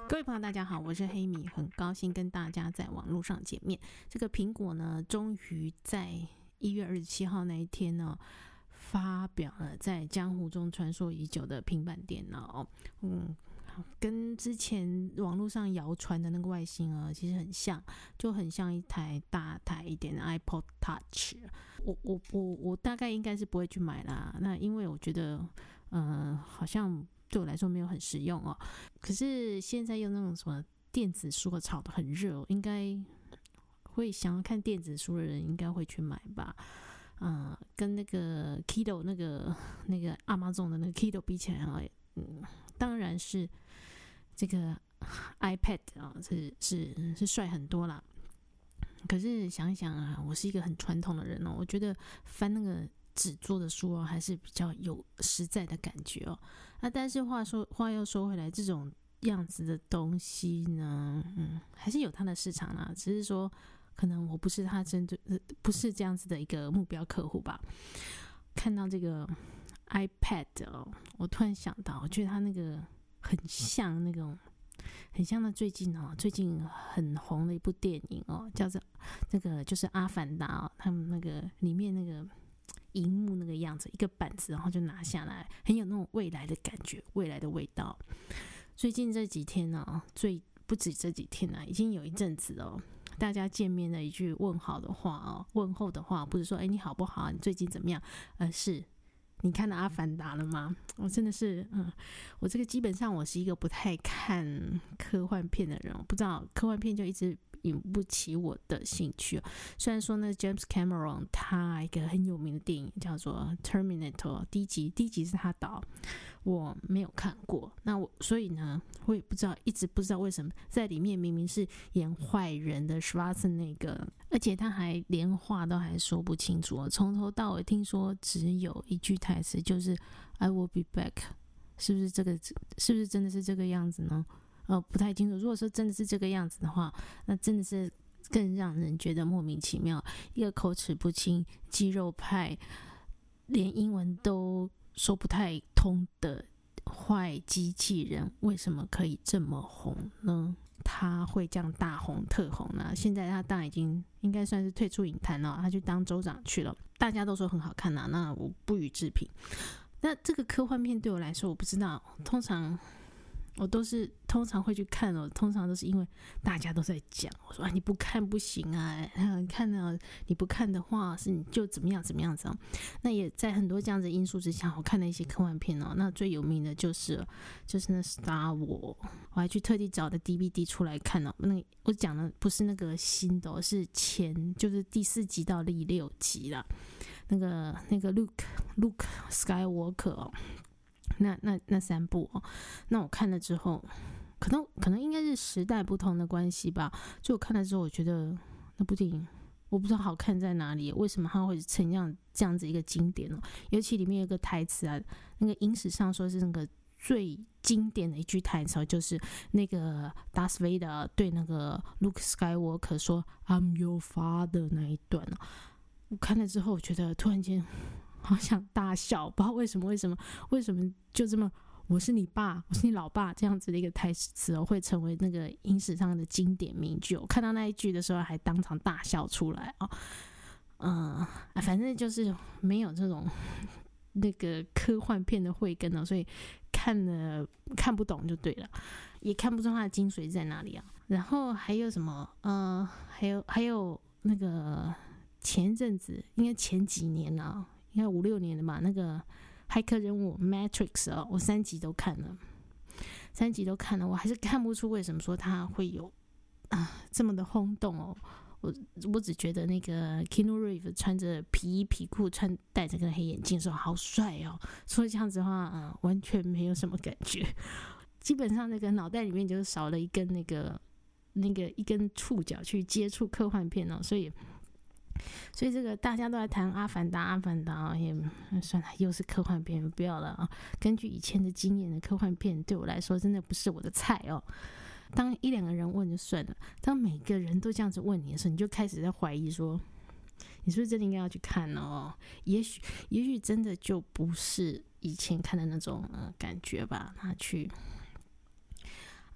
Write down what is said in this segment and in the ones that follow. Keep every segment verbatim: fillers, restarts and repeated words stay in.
各位朋友大家好，我是黑米，很高兴跟大家在网络上见面。这个苹果呢终于在一月二十七号那一天呢发表了在江湖中传说已久的平板电脑。嗯，跟之前网络上谣传的那个外形啊其实很像，就很像一台大台一点的 iPod Touch。 我我我我大概应该是不会去买啦，那因为我觉得呃好像对我来说没有很实用哦。可是现在用那种什么电子书炒得很热，应该会想要看电子书的人应该会去买吧。呃，跟那个 Kindle 那个那个 Amazon 的那个 Kindle 比起来啊，嗯，当然是这个 iPad 啊，是是是帅很多啦。可是想一想啊，我是一个很传统的人哦，我觉得翻那个纸做的书哦，还是比较有实在的感觉哦。啊，但是话说话又说回来，这种样子的东西呢，嗯，还是有它的市场啦。只是说，可能我不是他针对，不是这样子的一个目标客户吧。看到这个 iPad 哦，我突然想到，我觉得它那个很像那种。很像那最近哦，最近很红的一部电影哦，叫做那个就是《阿凡达》哦，他们那个里面那个荧幕那个样子，一个板子，然后就拿下来，很有那种未来的感觉，未来的味道。最近这几天呢、哦，最不止这几天啊，已经有一阵子哦，大家见面的一句问好的话哦，问候的话，不是说哎你好不好，你最近怎么样，而是你看到《阿凡达》了吗？我真的是，嗯，我这个基本上我是一个不太看科幻片的人，我不知道科幻片就一直引不起我的兴趣。虽然说呢 ，James Cameron 他一个很有名的电影叫做《Terminator》第一集，第一集是他导，我没有看过。那我所以呢，我也不知道，一直不知道为什么在里面明明是演坏人的 Schwarzenegger， 而且他还连话都还说不清楚，从头到尾听说只有一句台词，就是 I will be back， 是不是这个？是不是真的是这个样子呢？呃，不太清楚。如果说真的是这个样子的话，那真的是更让人觉得莫名其妙。一个口齿不清、肌肉派，连英文都说不太通的坏机器人，为什么可以这么红呢？他会这样大红特红呢？现在他当然已经应该算是退出影坛了，他去当州长去了。大家都说很好看啊，那我不予置评。那这个科幻片对我来说，我不知道，通常我都是通常会去看哦，通常都是因为大家都在讲，我说啊你不看不行啊，你看了你不看的话是你就怎么样怎么样子哦。那也在很多这样子的因素之下，我看了一些科幻片哦，那最有名的就是就是那 Star Wars， 我还去特地找的 D V D 出来看哦。那我讲的不是那个新的哦，是前就是第四集到第六集啦，那个那个 Luke Luke Skywalker 哦。那那那三部哦，那我看了之后，可能可能应该是时代不同的关系吧。就我看了之后，我觉得那部电影我不知道好看在哪里，为什么它会成样这样子一个经典哦？尤其里面有个台词啊，那个影史上说是那个最经典的一句台词，就是那个 Darth Vader 对那个 Luke Skywalker 说 "I'm your father" 那一段哦。我看了之后，我觉得突然间。好想大笑，不知道为什么，为什么，为什么就这么，我是你爸，我是你老爸这样子的一个台词哦，会成为那个影史上的经典名句。我看到那一句的时候，还当场大笑出来哦。嗯、呃，反正就是没有这种那个科幻片的慧根哦，所以看了看不懂就对了，也看不出它的精髓在哪里啊。然后还有什么？呃，还有还有那个前一阵子，应该前几年啊。应该五六年了吧，那个骇客任务 Matrix 哦，我三集都看了，三集都看了，我还是看不出为什么说它会有啊这么的轰动哦。我我只觉得那个 Keanu Reeves 穿着皮衣皮裤，穿戴着个黑眼镜的时候好帅哦，所以这样子的话，嗯，完全没有什么感觉。基本上那个脑袋里面就少了一根那个那个一根触角去接触科幻片哦，所以。所以这个大家都在谈阿凡达，阿凡达也算了，又是科幻片，不要了啊！根据以前的经验的科幻片，对我来说真的不是我的菜哦。当一两个人问就算了，当每个人都这样子问你的时候，你就开始在怀疑说，你是不是真的应该要去看哦？也许，也许真的就不是以前看的那种呃感觉吧。他去。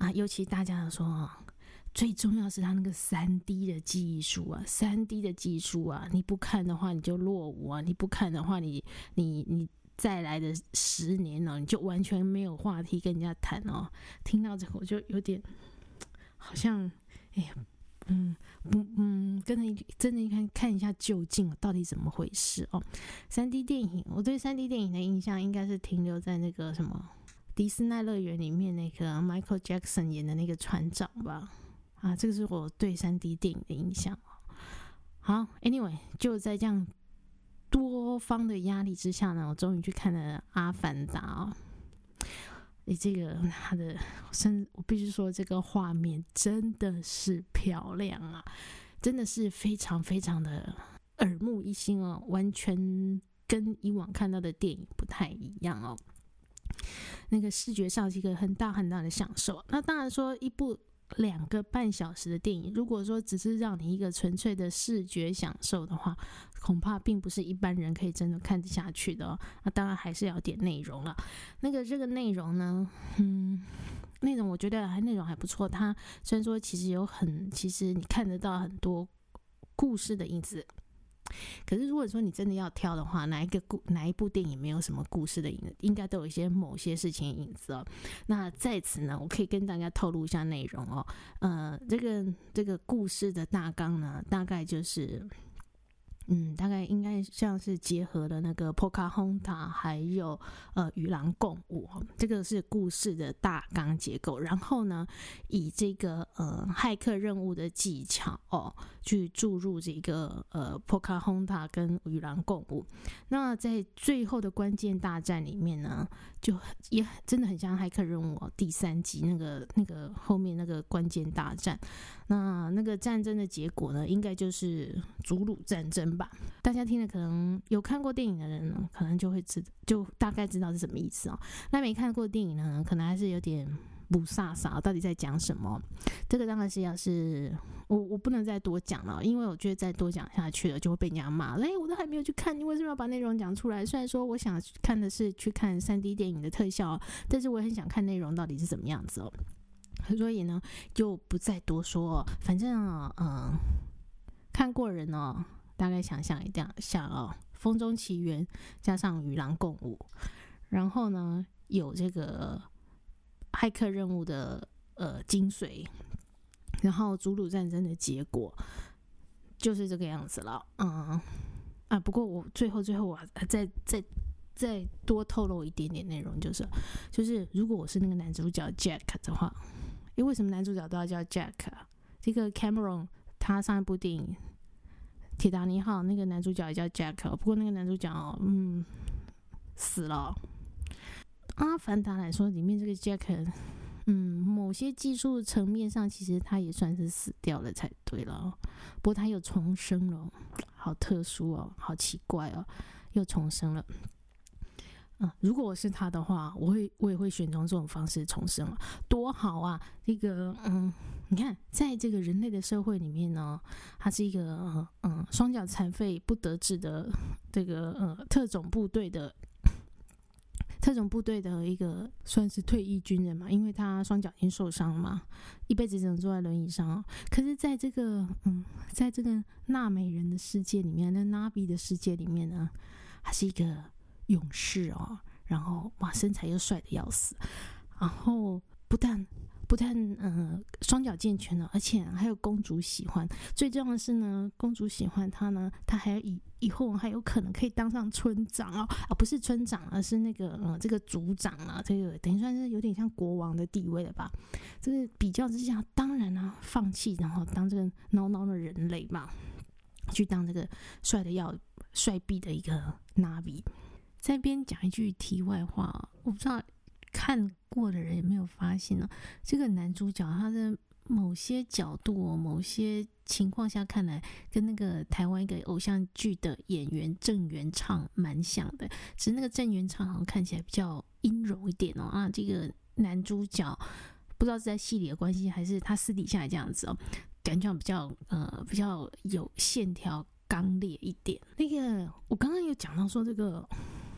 啊，尤其大家都说啊。最重要是它那个 三 D 的技术啊 ，三 D 的技术啊，你不看的话你就落伍啊，你不看的话你你你再来的十年哦，你就完全没有话题跟人家谈哦。听到这个我就有点好像，哎呀，嗯不嗯，跟着真的看看一下究竟到底怎么回事哦。三 D 电影，我对三 D 电影的印象应该是停留在那个什么迪士尼乐园里面那个 Michael Jackson 演的那个船长吧。啊，这个是我对 三 D 电影的印象。好 ，Anyway， 就在这样多方的压力之下呢，我终于去看了《阿凡达》哦。你这个它的，甚我必须说，这个画面真的是漂亮啊，真的是非常非常的耳目一新哦，完全跟以往看到的电影不太一样哦。那个视觉上是一个很大很大的享受。那当然说一部。两个半小时的电影，如果说只是让你一个纯粹的视觉享受的话，恐怕并不是一般人可以真的看得下去的哦。那当然还是要点内容了。那个这个内容呢，嗯，内容我觉得还内容还不错。它虽然说其实有很，其实你看得到很多故事的影子。可是如果说你真的要挑的话，哪一个故哪一部电影没有什么故事的影子，应该都有一些某些事情的影子哦。那在此呢，我可以跟大家透露一下内容哦。呃，这个这个故事的大纲呢，大概就是。嗯，大概应该像是结合了那个 Pocahontas 还有呃与狼共舞，这个是故事的大纲结构。然后呢，以这个呃骇客任务的技巧哦，去注入这个呃 Pocahontas 跟与狼共舞。那在最后的关键大战里面呢，就也真的很像骇客任务哦，第三集那个那个后面那个关键大战。那那个战争的结果呢，应该就是祖鲁战争吧。大家听了可能有看过电影的人呢，可能就会知就大概知道是什么意思哦。那没看过电影呢，可能还是有点不飒飒，到底在讲什么？这个当然是要是我我不能再多讲了，因为我觉得再多讲下去了就会被人家骂。哎，我都还没有去看，你为什么要把内容讲出来？虽然说我想看的是去看 三 D 电影的特效，但是我也很想看内容到底是怎么样子哦。所以呢，就不再多说。反正啊，嗯、呃，看过人哦，大概想象一下哦，《风中奇缘》加上与狼共舞，然后呢，有这个骇客任务的呃精髓，然后祖鲁战争的结果就是这个样子了。嗯啊，不过我最后最后我再再再多透露一点点内容，就是就是如果我是那个男主角 Jack 的话。因为为什么男主角都要叫 Jack 啊？这个 Cameron 他上一部电影《铁达尼号》那个男主角也叫 Jack， 不过那个男主角嗯死了。阿凡达来说，里面这个 Jack， 嗯，某些技术层面上其实他也算是死掉了才对了。不过他又重生了，好特殊哦，好奇怪哦，又重生了。嗯，如果我是他的话，我会我也会选从这种方式重生了，多好啊！这个嗯，你看，在这个人类的社会里面呢，他是一个嗯双脚残废不得志的这个呃特种部队的特种部队的一个算是退役军人嘛，因为他双脚已经受伤了嘛，一辈子只能坐在轮椅上哦。可是在这个嗯，在这个纳美人的世界里面，那 Navi 的世界里面呢，他是一个勇士哦，然后哇，身材又帅得要死，然后不但不但呃双脚健全了，而且还有公主喜欢。最重要的是呢，公主喜欢他呢，他还以以后还有可能可以当上村长哦，啊不是村长，而是那个呃这个族长啊，这个等于算是有点像国王的地位了吧。这个比较之下，当然啊放弃，然后当这个孬孬的人类嘛，去当这个帅的要帅毙的一个 Navi。在边讲一句题外话，我不知道看过的人有没有发现呢？这个男主角他的某些角度、某些情况下看来，跟那个台湾一个偶像剧的演员郑元畅蛮像的，只是那个郑元畅好像看起来比较阴柔一点哦。啊，这个男主角不知道是在戏里的关系，还是他私底下也这样子哦，感觉比较呃比较有线条、刚烈一点。那个我刚刚有讲到说这个。故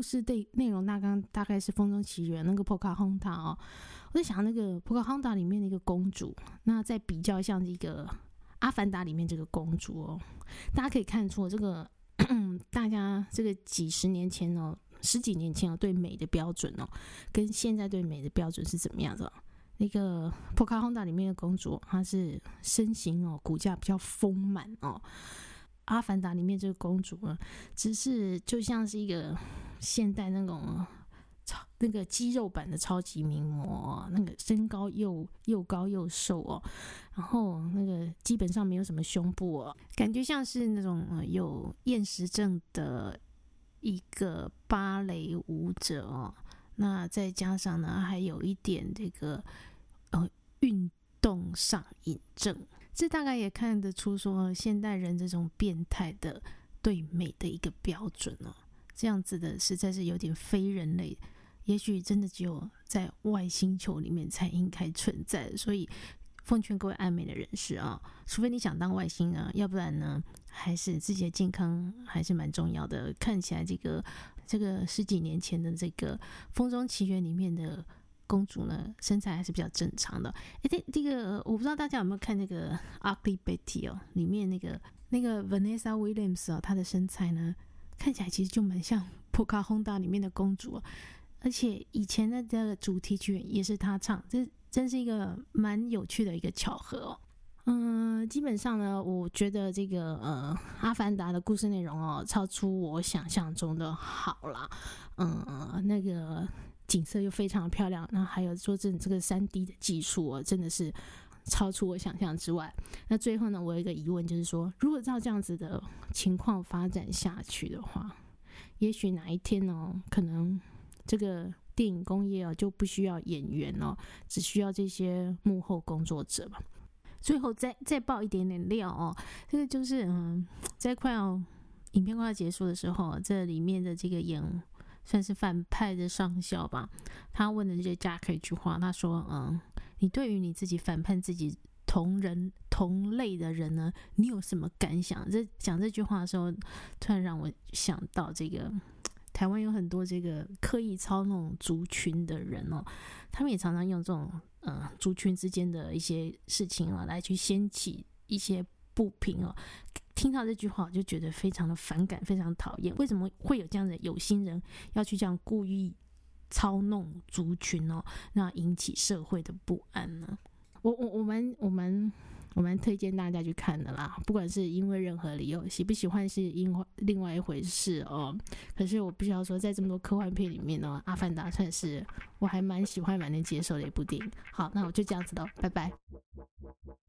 事内内容大纲大概是《风中奇缘》那个 Pocahontas 哦，我在想那个 Pocahontas 里面的一个公主，那再比较像一个阿凡达里面这个公主哦，大家可以看出这个大家这个几十年前哦，十几年前哦对美的标准哦，跟现在对美的标准是怎么样的？那个 Pocahontas 里面的公主，她是身形哦骨架比较丰满哦。阿凡达里面这个公主呢，只是就像是一个现代那种那个肌肉版的超级名模，那个身高又又高又瘦哦，然后那个基本上没有什么胸部哦，感觉像是那种、呃、有厌食症的一个芭蕾舞者哦。那再加上呢，还有一点这个呃运动上瘾症。这大概也看得出说现代人这种变态的对美的一个标准哦，这样子的实在是有点非人类，也许真的只有在外星球里面才应该存在，所以奉劝各位爱美的人士啊，除非你想当外星啊，要不然呢还是自己的健康还是蛮重要的。看起来这个这个十几年前的这个《风中奇缘》里面的公主呢，身材还是比较正常的。哎，这这个我不知道大家有没有看那个《Ugly Betty》哦，里面那个那个 Vanessa Williams 哦，她的身材呢看起来其实就蛮像 Pocahontas 里面的公主哦，而且以前的这个主题曲也是她唱，这真是一个蛮有趣的一个巧合哦。嗯，基本上呢，我觉得这个呃《阿凡达》的故事内容哦，超出我想象中的好啦。嗯，那个景色又非常漂亮，那还有说这这个 三 D 的技术哦，真的是超出我想象之外。那最后呢，我有一个疑问，就是说，如果照这样子的情况发展下去的话，也许哪一天哦，可能这个电影工业哦就不需要演员哦，只需要这些幕后工作者吧。最后再再爆一点点料哦，这个就是嗯，在快要影片快要结束的时候，这里面的这个演算是反派的上校吧，他问的这个 Jack 一句话，他说：“嗯，你对于你自己反叛自己同人同类的人呢，你有什么感想？”这讲这句话的时候，突然让我想到这个台湾有很多这个刻意操弄族群的人哦，他们也常常用这种呃族群之间的一些事情啊，来去掀起一些不平哦。听到这句话，我就觉得非常的反感，非常讨厌。为什么会有这样的有心人要去这样故意操弄族群哦，那引起社会的不安呢？我我我们我们我蛮推荐大家去看的啦，不管是因为任何理由，喜不喜欢是因为另外一回事哦。可是我必须要说，在这么多科幻片里面呢，《阿凡达》算是我还蛮喜欢、蛮能接受的一部电影。好，那我就这样子了，拜拜。